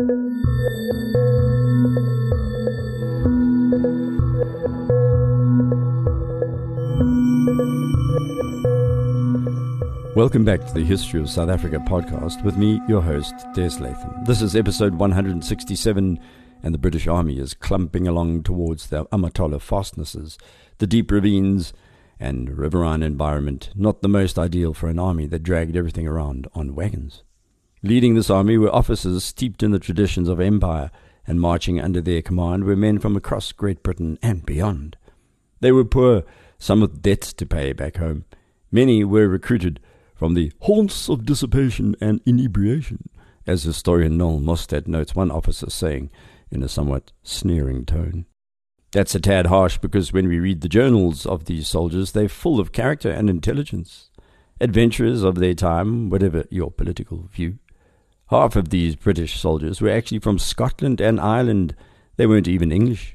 Welcome back to the History of South Africa podcast with me, your host, Des Latham. This is episode 167, and the British Army is clumping along towards the Amatola fastnesses, the deep ravines and riverine environment, not the most ideal for an army that dragged everything around on wagons. Leading this army were officers steeped in the traditions of empire, and marching under their command were men from across Great Britain and beyond. They were poor, some with debts to pay back home. Many were recruited from the haunts of dissipation and inebriation, as historian Noel Mostad notes one officer saying in a somewhat sneering tone. That's a tad harsh, because when we read the journals of these soldiers, they're full of character and intelligence, adventurers of their time, whatever your political view. Half of these British soldiers were actually from Scotland and Ireland. They weren't even English.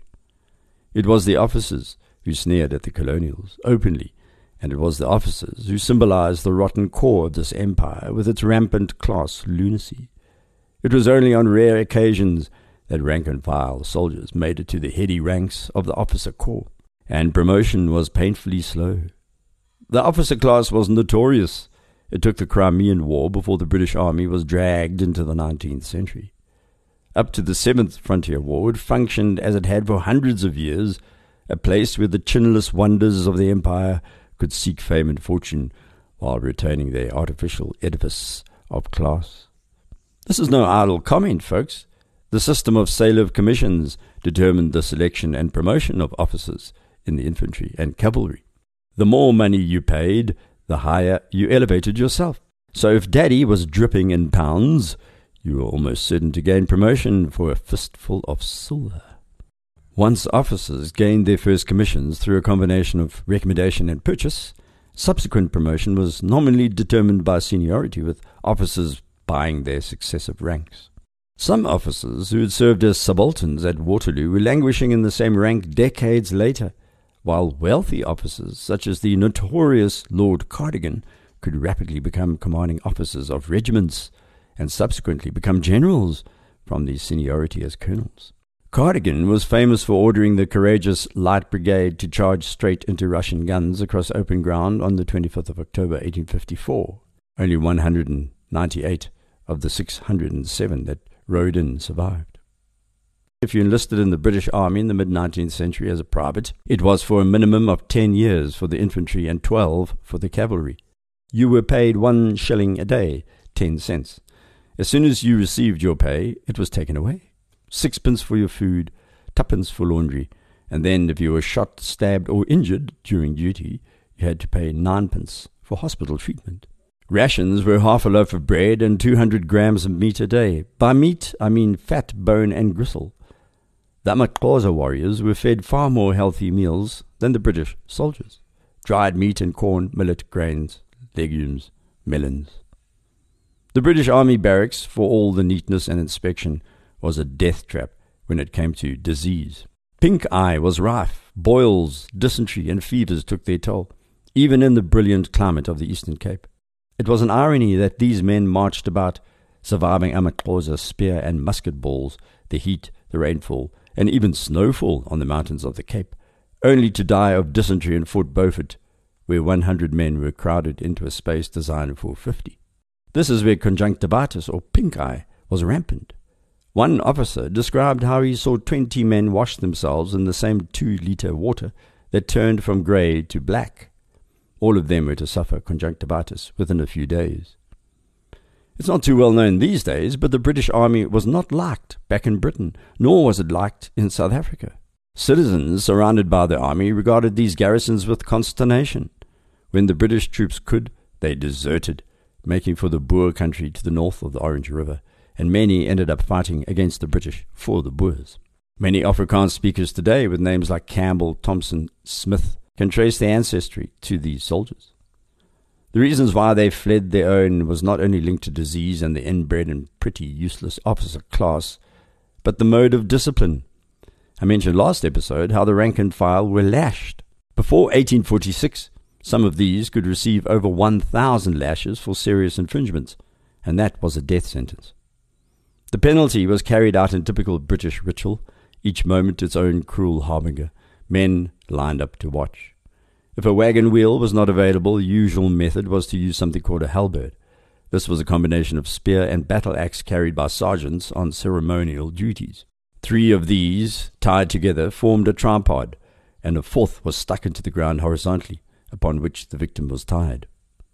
It was the officers who sneered at the colonials openly, and it was the officers who symbolized the rotten core of this empire with its rampant class lunacy. It was only on rare occasions that rank-and-file soldiers made it to the heady ranks of the officer corps, and promotion was painfully slow. The officer class was notorious. It took the Crimean War before the British Army was dragged into the 19th century. Up to the Seventh Frontier War, it functioned as it had for hundreds of years, a place where the chinless wonders of the empire could seek fame and fortune while retaining their artificial edifice of class. This is no idle comment, folks. The system of sale of commissions determined the selection and promotion of officers in the infantry and cavalry. The more money you paid, the higher you elevated yourself. So if Daddy was dripping in pounds, you were almost certain to gain promotion for a fistful of silver. Once officers gained their first commissions through a combination of recommendation and purchase, subsequent promotion was nominally determined by seniority, with officers buying their successive ranks. Some officers who had served as subalterns at Waterloo were languishing in the same rank decades later, while wealthy officers such as the notorious Lord Cardigan could rapidly become commanding officers of regiments and subsequently become generals from their seniority as colonels. Cardigan was famous for ordering the courageous Light Brigade to charge straight into Russian guns across open ground on the 25th of October 1854. Only 198 of the 607 that rode in survived. If you enlisted in the British Army in the mid-19th century as a private, it was for a minimum of 10 years for the infantry and 12 for the cavalry. You were paid 1 shilling a day, 10 cents. As soon as you received your pay, it was taken away. 6pence for your food, 2pence for laundry, and then if you were shot, stabbed, or injured during duty, you had to pay 9pence for hospital treatment. Rations were half a loaf of bread and 200 grams of meat a day. By meat, I mean fat, bone, and gristle. The Amaxhosa warriors were fed far more healthy meals than the British soldiers. Dried meat and corn, millet, grains, legumes, melons. The British Army barracks, for all the neatness and inspection, was a death trap when it came to disease. Pink eye was rife. Boils, dysentery, and fevers took their toll, even in the brilliant climate of the Eastern Cape. It was an irony that these men marched about, surviving Amaxhosa spear and musket balls, the heat, the rainfall, and even snowfall on the mountains of the Cape, only to die of dysentery in Fort Beaufort, where 100 men were crowded into a space designed for 50. This is where conjunctivitis, or pink eye, was rampant. One officer described how he saw 20 men wash themselves in the same 2-liter water that turned from grey to black. All of them were to suffer conjunctivitis within a few days. It's not too well known these days, but the British Army was not liked back in Britain, nor was it liked in South Africa. Citizens surrounded by the army regarded these garrisons with consternation. When the British troops could, they deserted, making for the Boer country to the north of the Orange River, and many ended up fighting against the British for the Boers. Many Afrikaans speakers today with names like Campbell, Thompson, Smith can trace their ancestry to these soldiers. The reasons why they fled their own was not only linked to disease and the inbred and pretty useless officer class, but the mode of discipline. I mentioned last episode how the rank and file were lashed. Before 1846, some of these could receive over 1,000 lashes for serious infringements, and that was a death sentence. The penalty was carried out in typical British ritual, each moment its own cruel harbinger. Men lined up to watch. If a wagon wheel was not available, the usual method was to use something called a halberd. This was a combination of spear and battle axe carried by sergeants on ceremonial duties. 3 of these, tied together, formed a tripod, and a 4th was stuck into the ground horizontally, upon which the victim was tied.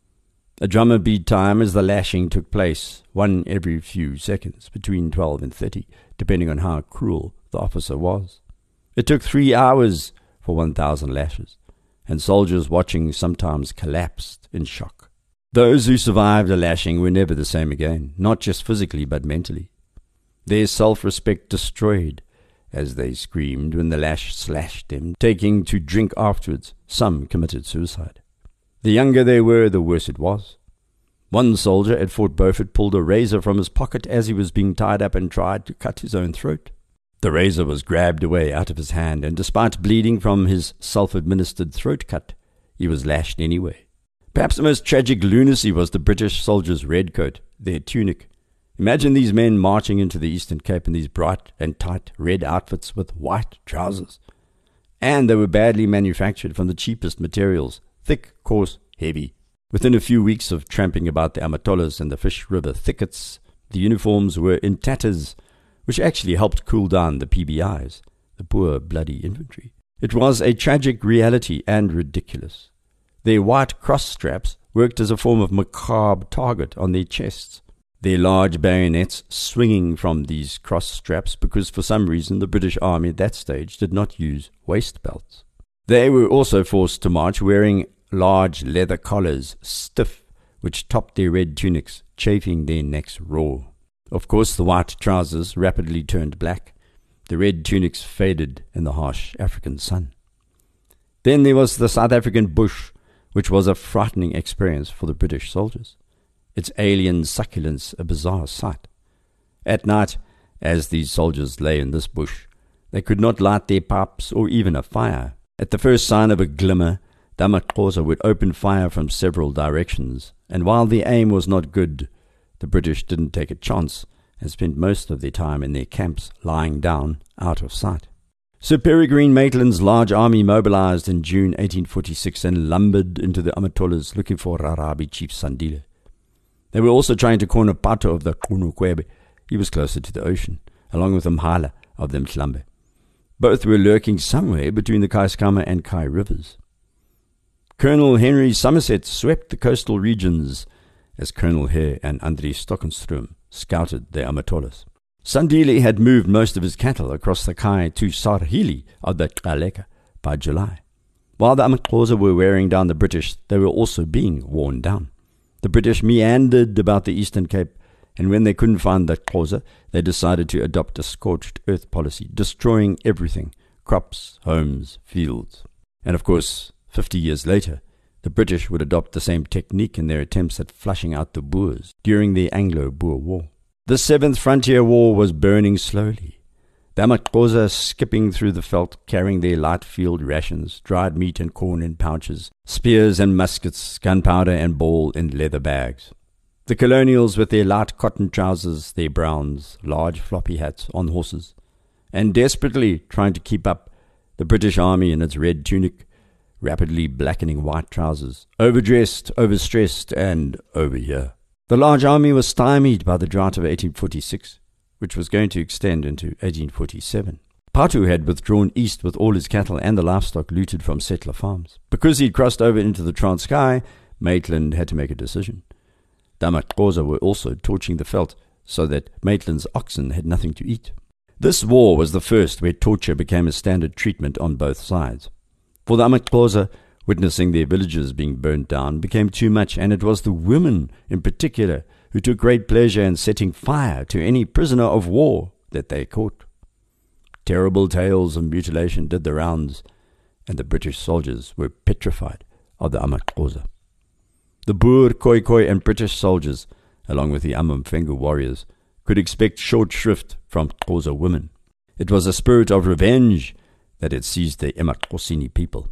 A drummer beat time as the lashing took place, one every few seconds, between 12 and 30, depending on how cruel the officer was. It took 3 hours for 1,000 lashes, and soldiers watching sometimes collapsed in shock. Those who survived a lashing were never the same again, not just physically but mentally. Their self-respect destroyed as they screamed when the lash slashed them, taking to drink afterwards. Some committed suicide. The younger they were, the worse it was. One soldier at Fort Beaufort pulled a razor from his pocket as he was being tied up and tried to cut his own throat. The razor was grabbed away out of his hand, and despite bleeding from his self-administered throat cut, he was lashed anyway. Perhaps the most tragic lunacy was the British soldiers' red coat, their tunic. Imagine these men marching into the Eastern Cape in these bright and tight red outfits with white trousers. And they were badly manufactured from the cheapest materials, thick, coarse, heavy. Within a few weeks of tramping about the Amatolas and the Fish River thickets, the uniforms were in tatters, which actually helped cool down the PBIs, the poor bloody infantry. It was a tragic reality and ridiculous. Their white cross straps worked as a form of macabre target on their chests, their large bayonets swinging from these cross straps because for some reason the British Army at that stage did not use waist belts. They were also forced to march wearing large leather collars, stiff, which topped their red tunics, chafing their necks raw. Of course, the white trousers rapidly turned black. The red tunics faded in the harsh African sun. Then there was the South African bush, which was a frightening experience for the British soldiers. Its alien succulence a bizarre sight. At night, as these soldiers lay in this bush, they could not light their pipes or even a fire. At the first sign of a glimmer, the amaXhosa would open fire from several directions, and while the aim was not good, the British didn't take a chance and spent most of their time in their camps lying down out of sight. Sir Peregrine Maitland's large army mobilized in June 1846 and lumbered into the Amatolas looking for Rarabi chief Sandile. They were also trying to corner Pato of the Qunukwebe. He was closer to the ocean, along with Mhala of the Mhlambe. Both were lurking somewhere between the Kaiskama and Kai rivers. Colonel Henry Somerset swept the coastal regions as Colonel Hare and Andries Stockenstrom scouted the Amatolas. Sandile had moved most of his cattle across the Kai to Sarhili of the Kaleka by July. While the amaXhosa were wearing down the British, they were also being worn down. The British meandered about the Eastern Cape, and when they couldn't find the Xhosa, they decided to adopt a scorched earth policy, destroying everything, crops, homes, fields. And of course, 50 years later, the British would adopt the same technique in their attempts at flushing out the Boers during the Anglo-Boer War. The Seventh Frontier War was burning slowly. The amaXhosa skipping through the veld, carrying their light field rations, dried meat and corn in pouches, spears and muskets, gunpowder and ball in leather bags. The colonials with their light cotton trousers, their browns, large floppy hats, on horses, and desperately trying to keep up, the British Army in its red tunic, rapidly blackening white trousers, overdressed, overstressed, and over here. The large army was stymied by the drought of 1846, which was going to extend into 1847. Patu had withdrawn east with all his cattle and the livestock looted from settler farms. Because he'd crossed over into the Transkei, Maitland had to make a decision. The amaXhosa were also torching the veld so that Maitland's oxen had nothing to eat. This war was the first where torture became a standard treatment on both sides. For the amaXhosa, witnessing their villages being burnt down became too much, and it was the women in particular who took great pleasure in setting fire to any prisoner of war that they caught. Terrible tales of mutilation did the rounds, and the British soldiers were petrified of the amaXhosa. The Boer, Khoikhoi, and British soldiers, along with the Amamfengu warriors, could expect short shrift from Xhosa women. It was a spirit of revenge that had seized the eMaXhosini people.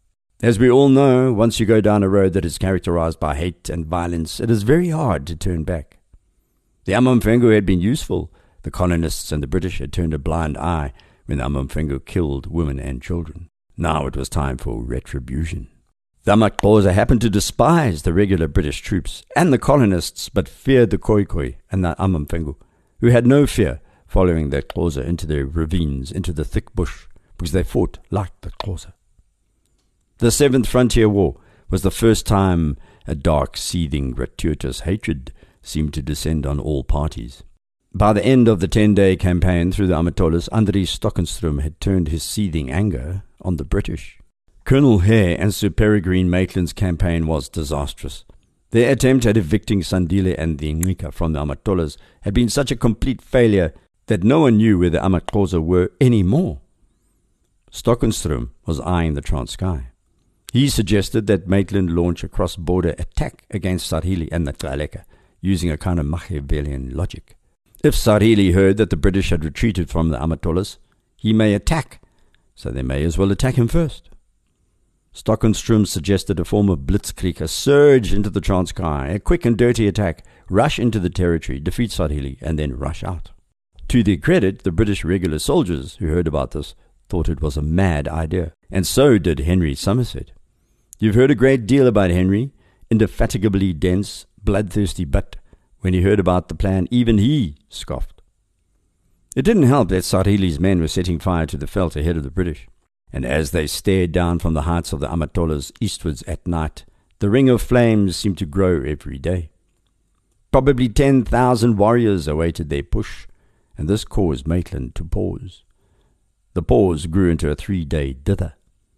As we all know, once you go down a road that is characterized by hate and violence, it is very hard to turn back. The Amamfengu had been useful, The colonists and the British had turned a blind eye when the Amamfengu killed women and children. Now it was time for retribution. The Amaxhosa happened to despise the regular British troops and the colonists, but feared the Khoikhoi and the Amamfengu, who had no fear following the Xhosa into their ravines, into the thick bush, because they fought like the Xhosa. The Seventh Frontier War was the first time a dark, seething, gratuitous hatred seemed to descend on all parties. By the end of the 10-day campaign through the Amatolas, Andries Stockenstrom had turned his seething anger on the British. Colonel Hare and Sir Peregrine Maitland's campaign was disastrous. Their attempt at evicting Sandile and the Ngqika from the Amatolas had been such a complete failure that no one knew where the Amaxhosa were anymore. Stockenstrom was eyeing the Transkei. He suggested that Maitland launch a cross-border attack against Sarhili and the Tsaleka, using a kind of Machiavellian logic. If Sarhili heard that the British had retreated from the Amatolas, he may attack, so they may as well attack him first. Stockenstrom suggested a form of blitzkrieg, a surge into the Transkei, a quick and dirty attack, rush into the territory, defeat Sarhili, and then rush out. To their credit, the British regular soldiers who heard about this thought it was a mad idea, and so did Henry Somerset. You've heard a great deal about Henry, indefatigably dense, bloodthirsty, but when he heard about the plan, even he scoffed. It didn't help that Sarhili's men were setting fire to the veldt ahead of the British, and as they stared down from the heights of the Amatolas eastwards at night, the ring of flames seemed to grow every day. Probably 10,000 warriors awaited their push, and this caused Maitland to pause. The pause grew into a 3-day dither.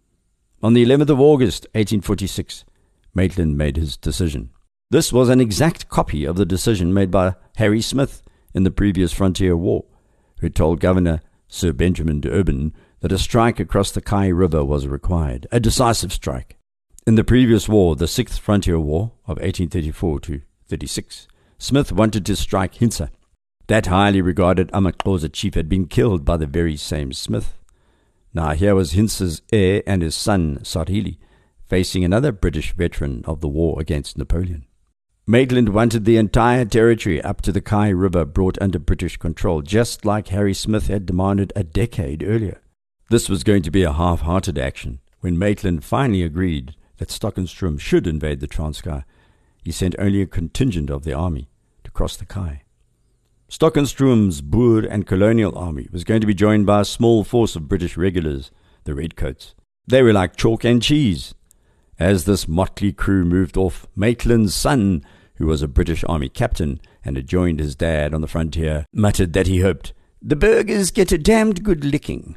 On the 11th of August, 1846, Maitland made his decision. This was an exact copy of the decision made by Harry Smith in the previous frontier war, who told Governor Sir Benjamin de Urban that a strike across the Kai River was required, a decisive strike. In the previous war, the Sixth Frontier War of 1834 to 36, Smith wanted to strike Hintsa. That highly regarded Amaxhosa chief had been killed by the very same Smith. Now here was Hintsa's heir and his son, Sarhili, facing another British veteran of the war against Napoleon. Maitland wanted the entire territory up to the Kai River brought under British control, just like Harry Smith had demanded a decade earlier. This was going to be a half-hearted action. When Maitland finally agreed that Stockenstrom should invade the Transkei, he sent only a contingent of the army to cross the Kai. Stockenstrom's Boer and colonial army was going to be joined by a small force of British regulars, the Redcoats. They were like chalk and cheese. As this motley crew moved off, Maitland's son, who was a British army captain and had joined his dad on the frontier, muttered that he hoped, "The burghers get a damned good licking."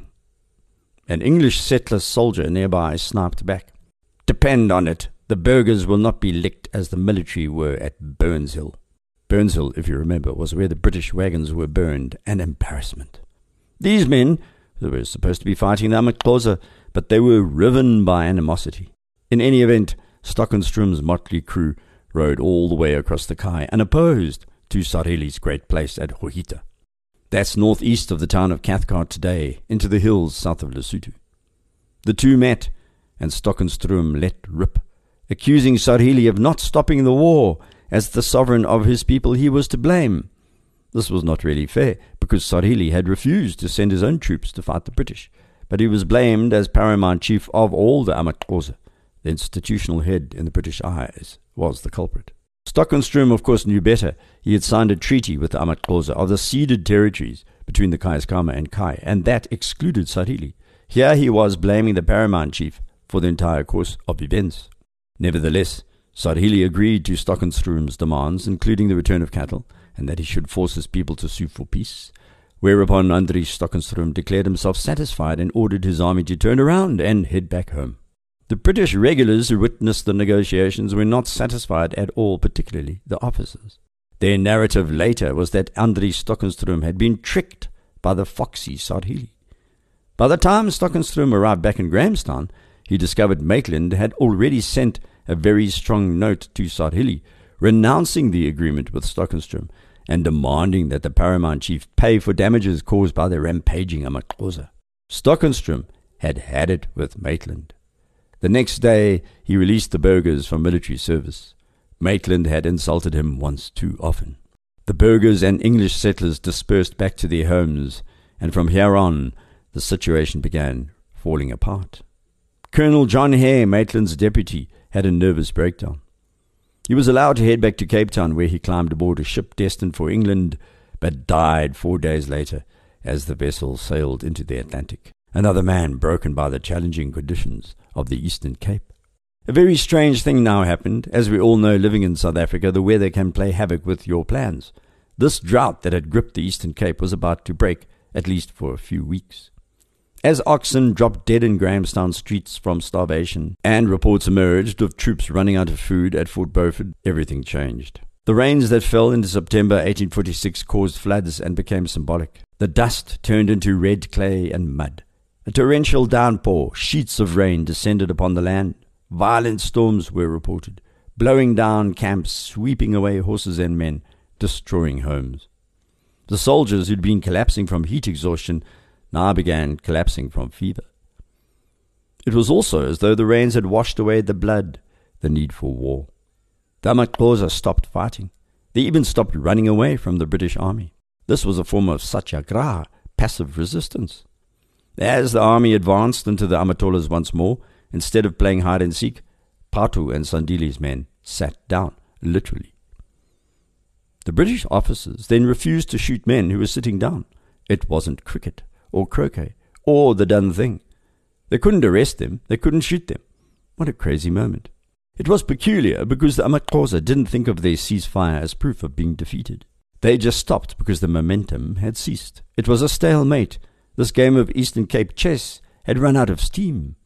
An English settler soldier nearby sniped back, "Depend on it, the burghers will not be licked as the military were at Burns Hill." Burns Hill, if you remember, was where the British wagons were burned, an embarrassment. These men, they were supposed to be fighting the Amaxhosa, but they were riven by animosity. In any event, Stockenstrom's motley crew rode all the way across the Kai, unopposed to Sarhili's great place at Hohita. That's northeast of the town of Cathcart today, into the hills south of Lesotho. The two met, and Stockenstrom let rip, accusing Sarhili of not stopping the war. As the sovereign of his people, he was to blame. This was not really fair, because Sarhili had refused to send his own troops to fight the British, but he was blamed as paramount chief of all the Amaxhosa. The institutional head in the British eyes was the culprit. Stockenstrom, of course, knew better. He had signed a treaty with the Amaxhosa of the ceded territories between the Kaiskama and Kai, and that excluded Sarhili. Here he was blaming the paramount chief for the entire course of events. Nevertheless, Sarhili agreed to Stockenstrom's demands, including the return of cattle, and that he should force his people to sue for peace, whereupon Andries Stockenstrom declared himself satisfied and ordered his army to turn around and head back home. The British regulars who witnessed the negotiations were not satisfied at all, particularly the officers. Their narrative later was that Andries Stockenstrom had been tricked by the foxy Sarhili. By the time Stockenstrom arrived back in Grahamstown, he discovered Maitland had already sent a very strong note to Sarhili, renouncing the agreement with Stockenstrom and demanding that the paramount chief pay for damages caused by the rampaging Amaxhosa. Stockenstrom had had it with Maitland. The next day he released the burghers from military service. Maitland had insulted him once too often. The Burghers and English settlers dispersed back to their homes, and from here on, the situation began falling apart. Colonel John Hare, Maitland's deputy, had a nervous breakdown. He was allowed to head back to Cape Town, where he climbed aboard a ship destined for England, but died 4 days later as the vessel sailed into the Atlantic. Another man broken by the challenging conditions of the Eastern Cape. A very strange thing now happened. As we all know, living in South Africa, the weather can play havoc with your plans. This drought that had gripped the Eastern Cape was about to break, at least for a few weeks. As oxen dropped dead in Grahamstown streets from starvation, and reports emerged of troops running out of food at Fort Beaufort, everything changed. The rains that fell into September 1846 caused floods and became symbolic. The dust turned into red clay and mud. A torrential downpour, sheets of rain descended upon the land. Violent storms were reported, blowing down camps, sweeping away horses and men, destroying homes. The soldiers who'd been collapsing from heat exhaustion now began collapsing from fever. It was also as though the rains had washed away the blood, the need for war. The amaXhosa stopped fighting. They even stopped running away from the British army. This was a form of satyagraha, passive resistance. As the army advanced into the Amatolas once more, instead of playing hide-and-seek, Patu and Sandili's men sat down, literally. The British officers then refused to shoot men who were sitting down. It wasn't cricket, or croquet, or the done thing. They couldn't arrest them, they couldn't shoot them. What a crazy moment. It was peculiar because the amaXhosa didn't think of their ceasefire as proof of being defeated. They just stopped because the momentum had ceased. It was a stalemate. This game of Eastern Cape chess had run out of steam.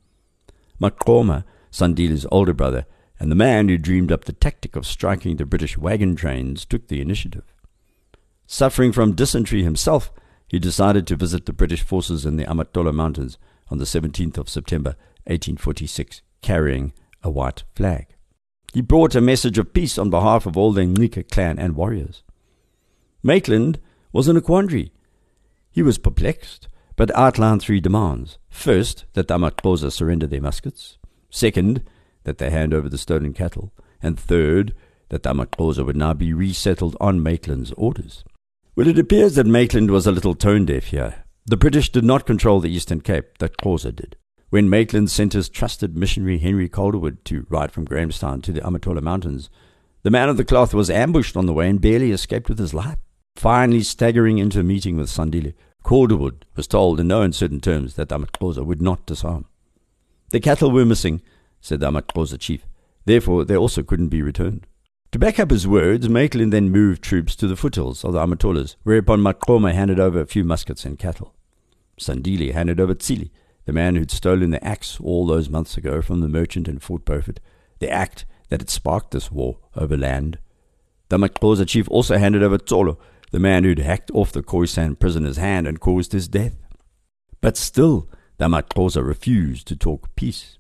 Maqoma, Sandili's older brother, and the man who dreamed up the tactic of striking the British wagon trains, took the initiative. Suffering from dysentery himself, he decided to visit the British forces in the Amatola Mountains on the 17th of September 1846, carrying a white flag. He brought a message of peace on behalf of all the Ncika clan and warriors. Maitland was in a quandary. He was perplexed, but outlined 3 demands. First, that the amaXhosa surrender their muskets. Second, that they hand over the stolen cattle. And third, that the amaXhosa would now be resettled on Maitland's orders. Well, it appears that Maitland was a little tone-deaf here. The British did not control the Eastern Cape, the Xhosa did. When Maitland sent his trusted missionary Henry Calderwood to ride from Grahamstown to the Amatola Mountains, the man of the cloth was ambushed on the way and barely escaped with his life. Finally staggering into a meeting with Sandile, Calderwood was told in no uncertain terms that the amaXhosa would not disarm. The cattle were missing, said the amaXhosa chief. Therefore, they also couldn't be returned. To back up his words, Maitland then moved troops to the foothills of the Amatolas, whereupon Maqoma handed over a few muskets and cattle. Sandile handed over Tsili, the man who'd stolen the axe all those months ago from the merchant in Fort Beaufort, the act that had sparked this war over land. The amaXhosa chief also handed over Tsolo, the man who'd hacked off the Khoisan prisoner's hand and caused his death. But still, the amaXhosa refused to talk peace.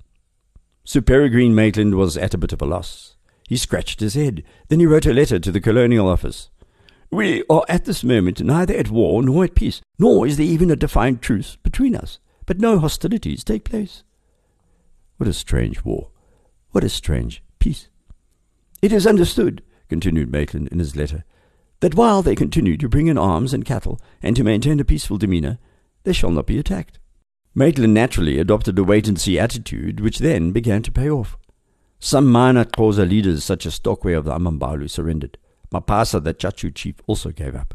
Sir Peregrine Maitland was at a bit of a loss. He scratched his head. Then he wrote a letter to the Colonial Office. "We are at this moment neither at war nor at peace, nor is there even a defined truce between us, but no hostilities take place." What a strange war. What a strange peace. "It is understood," continued Maitland in his letter, "that while they continue to bring in arms and cattle and to maintain a peaceful demeanour, they shall not be attacked." Maitland naturally adopted a wait-and-see attitude, which then began to pay off. Some minor Xhosa leaders, such as Stokwe of the Amambalu, surrendered. Mapasa, the Chachu chief, also gave up.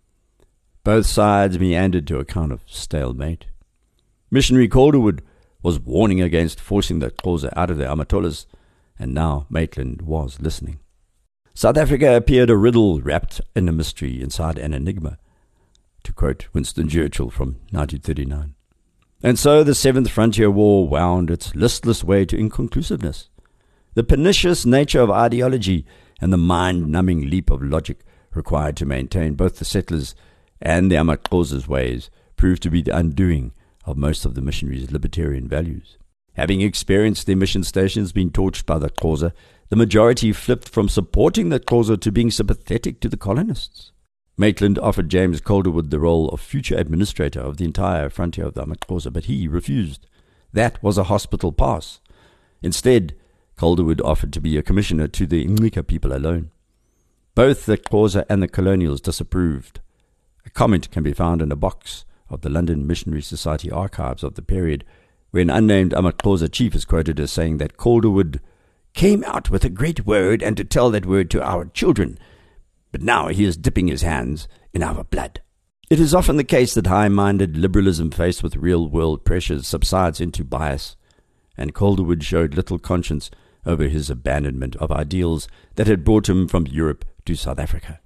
Both sides meandered to a kind of stalemate. Missionary Calderwood was warning against forcing the Xhosa out of the Amatolas, and now Maitland was listening. South Africa appeared a riddle wrapped in a mystery inside an enigma, to quote Winston Churchill from 1939. And so the Seventh Frontier War wound its listless way to inconclusiveness. The pernicious nature of ideology and the mind-numbing leap of logic required to maintain both the settlers and the amaXhosa's ways proved to be the undoing of most of the missionaries' libertarian values. Having experienced their mission stations being torched by the Xhosa, the majority flipped from supporting the Xhosa to being sympathetic to the colonists. Maitland offered James Calderwood the role of future administrator of the entire frontier of the amaXhosa, but he refused. That was a hospital pass. Instead, Calderwood offered to be a commissioner to the Ncika people alone. Both the Xhosa and the colonials disapproved. A comment can be found in a box of the London Missionary Society archives of the period, where an unnamed AmaXhosa chief is quoted as saying that Calderwood came out with a great word and to tell that word to our children, but now he is dipping his hands in our blood. It is often the case that high-minded liberalism faced with real-world pressures subsides into bias, and Calderwood showed little conscience over his abandonment of ideals that had brought him from Europe to South Africa.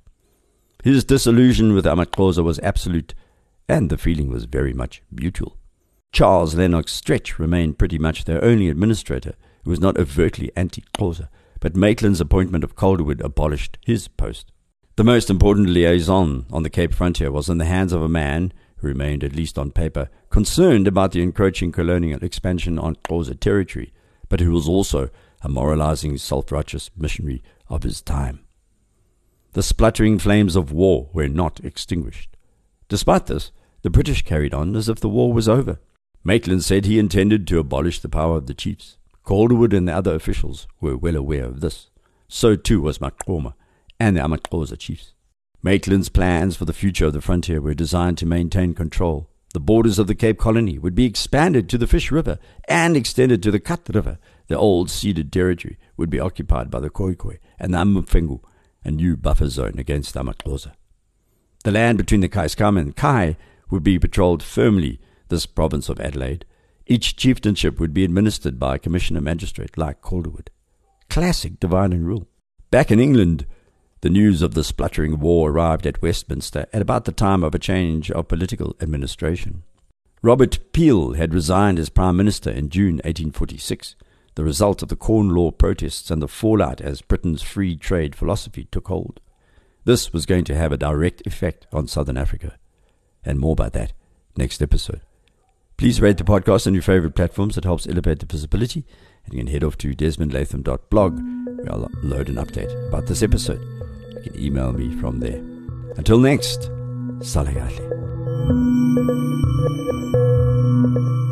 His disillusion with AmaXhosa was absolute, and the feeling was very much mutual. Charles Lennox Stretch remained pretty much their only administrator, who was not overtly anti-Xhosa, but Maitland's appointment of Calderwood abolished his post. The most important liaison on the Cape frontier was in the hands of a man who remained, at least on paper, concerned about the encroaching colonial expansion on Xhosa territory, but who was also a moralizing, self-righteous missionary of his time. The spluttering flames of war were not extinguished. Despite this, the British carried on as if the war was over. Maitland said he intended to abolish the power of the chiefs. Calderwood and the other officials were well aware of this. So too was Maqoma and the AmaXhosa chiefs. Maitland's plans for the future of the frontier were designed to maintain control. The borders of the Cape Colony would be expanded to the Fish River and extended to the Kat River. The old ceded territory would be occupied by the Khoikhoi and the Amufengu, a new buffer zone against AmaXhosa. The land between the Kaiskam and Kai would be patrolled firmly, this province of Adelaide. Each chieftainship would be administered by a commissioner magistrate like Calderwood. Classic divide and rule. Back in England, the news of the spluttering war arrived at Westminster at about the time of a change of political administration. Robert Peel had resigned as Prime Minister in June 1846, the result of the Corn Law protests and the fallout as Britain's free trade philosophy took hold. This was going to have a direct effect on Southern Africa. And more about that next episode. Please rate the podcast on your favorite platforms. It helps elevate the visibility. And you can head off to desmondlatham.blog, where I'll load an update about this episode. You can email me from there. Until next, Saleh Ahle.